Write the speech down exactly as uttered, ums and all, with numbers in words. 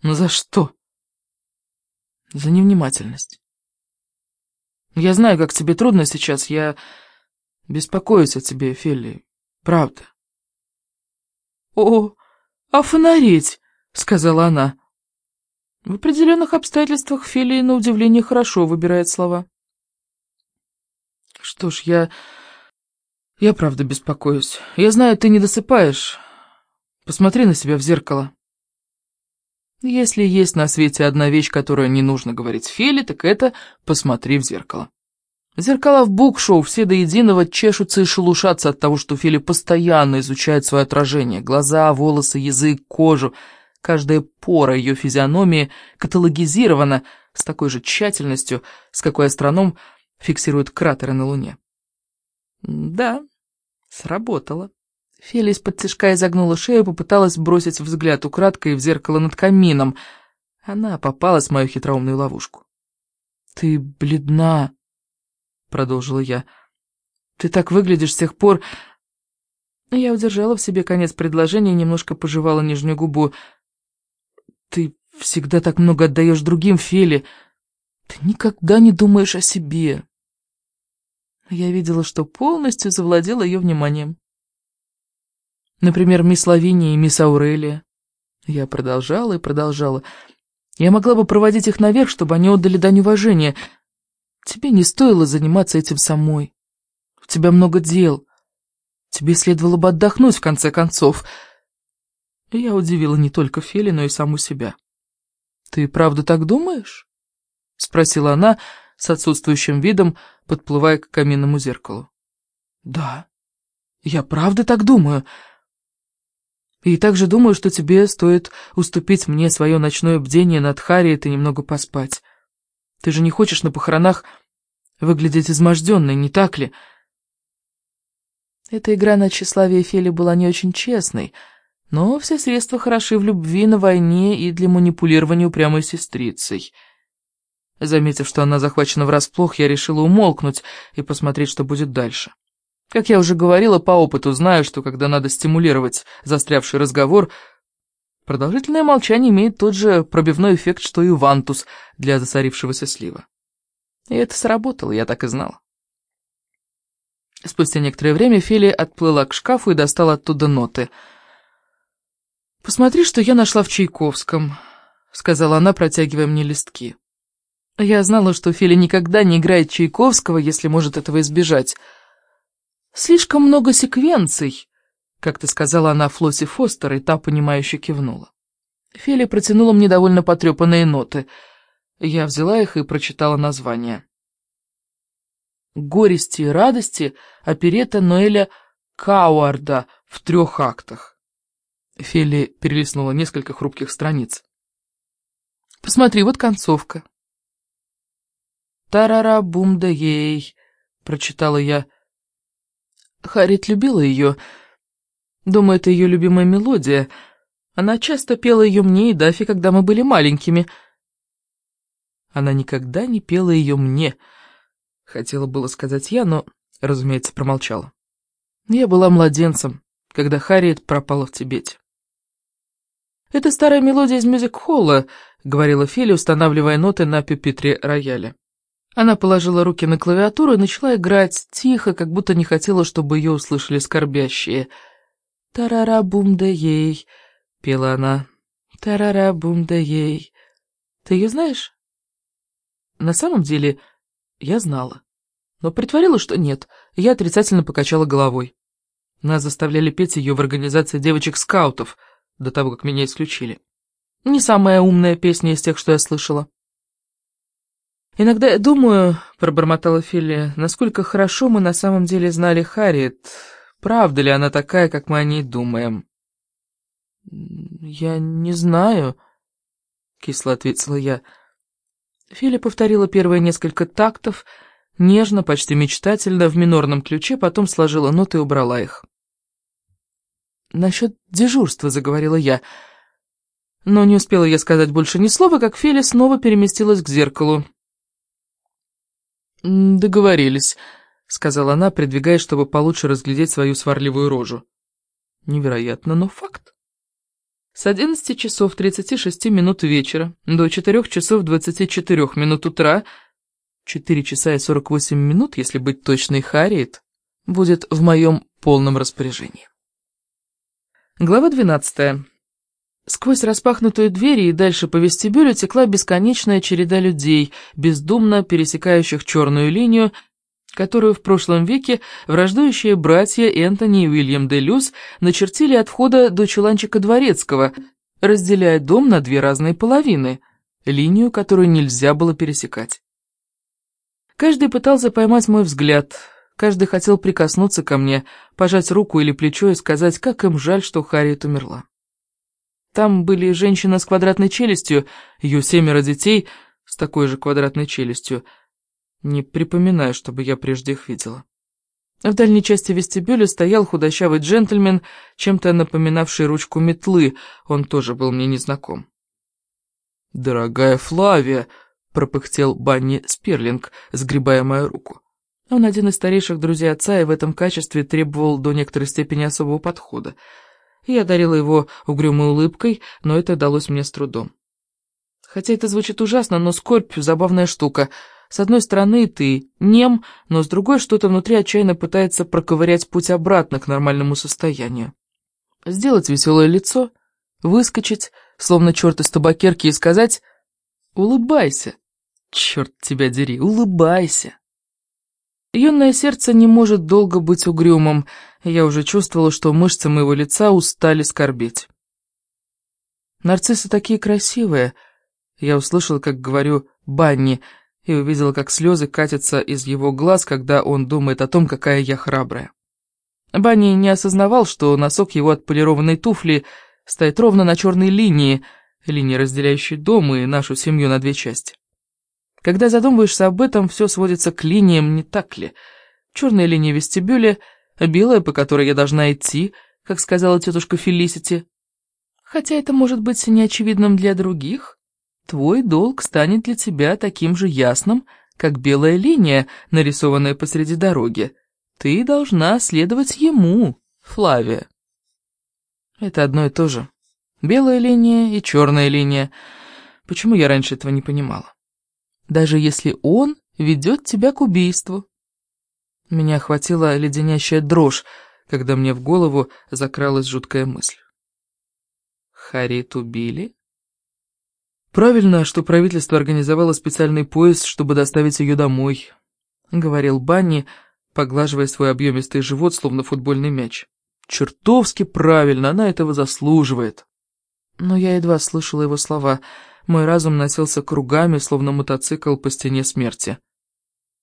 Но за что? За невнимательность. Я знаю, как тебе трудно сейчас. Я беспокоюсь о тебе, Фелли. Правда. О, офонареть, сказала она. В определенных обстоятельствах Фелли, на удивление, хорошо выбирает слова. Что ж, я... Я правда беспокоюсь. Я знаю, ты не досыпаешь. Посмотри на себя в зеркало. Если есть на свете одна вещь, которую не нужно говорить Фелли, так это посмотри в зеркало. Зеркала в букшоу все до единого чешутся и шелушатся от того, что Фелли постоянно изучает свое отражение. Глаза, волосы, язык, кожу. Каждая пора ее физиономии каталогизирована с такой же тщательностью, с какой астроном фиксирует кратеры на Луне. Да, сработало. Фелли из-под тишка изогнула шею, попыталась бросить взгляд украдкой в зеркало над камином. Она попалась в мою хитроумную ловушку. «Ты бледна», — продолжила я. «Ты так выглядишь с тех пор...» Я удержала в себе конец предложения и немножко пожевала нижнюю губу. «Ты всегда так много отдаешь другим, Фелли. Ты никогда не думаешь о себе». Я видела, что полностью завладела ее вниманием. Например, мисс Лавиния и мисс Аурелия. Я продолжала и продолжала. Я могла бы проводить их наверх, чтобы они отдали дань уважения. Тебе не стоило заниматься этим самой. У тебя много дел. Тебе следовало бы отдохнуть, в конце концов. И я удивила не только Фелли, но и саму себя. «Ты правда так думаешь?» — спросила она с отсутствующим видом, подплывая к каминному зеркалу. «Да, я правда так думаю. И также думаю, что тебе стоит уступить мне свое ночное бдение над Харриет и немного поспать. Ты же не хочешь на похоронах выглядеть изможденной, не так ли?» Эта игра на тщеславие Фелли была не очень честной, но все средства хороши в любви, на войне и для манипулирования упрямой сестрицей. Заметив, что она захвачена врасплох, я решила умолкнуть и посмотреть, что будет дальше. Как я уже говорила, по опыту знаю, что когда надо стимулировать застрявший разговор, продолжительное молчание имеет тот же пробивной эффект, что и вантус для засорившегося слива. И это сработало, я так и знала. Спустя некоторое время Фелли отплыла к шкафу и достала оттуда ноты. «Посмотри, что я нашла в Чайковском», — сказала она, протягивая мне листки. Я знала, что Фелли никогда не играет Чайковского, если может этого избежать. «Слишком много секвенций», — как-то сказала она Флосси Фостер, и та, понимающе кивнула. Фелли протянула мне довольно потрепанные ноты. Я взяла их и прочитала название. «Горести и радости» оперетта Ноэля Кауарда в трех актах. Фелли перелистнула несколько хрупких страниц. «Посмотри, вот концовка». «Тарара-бум-да-ей», — прочитала я. Харриет любила ее. Думаю, это ее любимая мелодия. Она часто пела ее мне и Даффи, когда мы были маленькими. Она никогда не пела ее мне. Хотела было сказать я, но, разумеется, промолчала. Я была младенцем, когда Харриет пропала в Тибете. «Это старая мелодия из мюзик-холла», — говорила Фелли, устанавливая ноты на пюпитре рояля. Она положила руки на клавиатуру и начала играть тихо, как будто не хотела, чтобы ее услышали скорбящие. «Тарара-бум-да-ей», — пела она. «Тарара-бум-да-ей». Ты ее знаешь? На самом деле, я знала. Но притворила, что нет. Я отрицательно покачала головой. Нас заставляли петь ее в организации девочек-скаутов, до того, как меня исключили. Не самая умная песня из тех, что я слышала. «Иногда я думаю, — пробормотала Фелли, — насколько хорошо мы на самом деле знали Харриет. Правда ли она такая, как мы о ней думаем?» «Я не знаю», — кисло ответила я. Фелли повторила первые несколько тактов, нежно, почти мечтательно, в минорном ключе, потом сложила ноты и убрала их. «Насчет дежурства», — заговорила я. Но не успела я сказать больше ни слова, как Фелли снова переместилась к зеркалу. «Договорились», — сказала она, придвигаясь, чтобы получше разглядеть свою сварливую рожу. Невероятно, но факт. С одиннадцати часов тридцати шести минут вечера до четырёх часов двадцати четырёх минут утра, четыре часа и сорок восемь минут, если быть точной, Харриет, будет в моем полном распоряжении. Глава двенадцатая. Сквозь распахнутую дверь и дальше по вестибюлю текла бесконечная череда людей, бездумно пересекающих черную линию, которую в прошлом веке враждующие братья Энтони и Уильям де Люс начертили от входа до чуланчика Дворецкого, разделяя дом на две разные половины, линию, которую нельзя было пересекать. Каждый пытался поймать мой взгляд, каждый хотел прикоснуться ко мне, пожать руку или плечо и сказать, как им жаль, что Харриет умерла. Там были женщина с квадратной челюстью, ее семеро детей с такой же квадратной челюстью. Не припоминаю, чтобы я прежде их видела. В дальней части вестибюля стоял худощавый джентльмен, чем-то напоминавший ручку метлы, он тоже был мне незнаком. «Дорогая Флавия!» — пропыхтел Банни Сперлинг, сгребая мою руку. Он один из старейших друзей отца и в этом качестве требовал до некоторой степени особого подхода. Я одарила его угрюмой улыбкой, но это далось мне с трудом. Хотя это звучит ужасно, но скорбь — забавная штука. С одной стороны, ты нем, но с другой что-то внутри отчаянно пытается проковырять путь обратно к нормальному состоянию. Сделать веселое лицо, выскочить, словно черт из табакерки, и сказать «Улыбайся! Черт тебя дери, улыбайся!» Юное сердце не может долго быть угрюмым, и я уже чувствовала, что мышцы моего лица устали скорбеть. «Нарциссы такие красивые!» Я услышала, как говорю «Банни», и увидела, как слезы катятся из его глаз, когда он думает о том, какая я храбрая. Банни не осознавал, что носок его отполированной туфли стоит ровно на черной линии, линии, разделяющей дом и нашу семью на две части. Когда задумываешься об этом, все сводится к линиям, не так ли? Черная линия вестибюля, белая, по которой я должна идти, как сказала тетушка Фелисити. Хотя это может быть неочевидным для других. Твой долг станет для тебя таким же ясным, как белая линия, нарисованная посреди дороги. Ты должна следовать ему, Флавия. Это одно и то же. Белая линия и черная линия. Почему я раньше этого не понимала? Даже если он ведет тебя к убийству. Меня охватила леденящая дрожь, когда мне в голову закралась жуткая мысль. Харриет убили? Правильно, что правительство организовало специальный поезд, чтобы доставить ее домой, говорил Банни, поглаживая свой объемистый живот, словно футбольный мяч. Чертовски правильно, она этого заслуживает. Но я едва слышала его слова. Мой разум носился кругами, словно мотоцикл по стене смерти.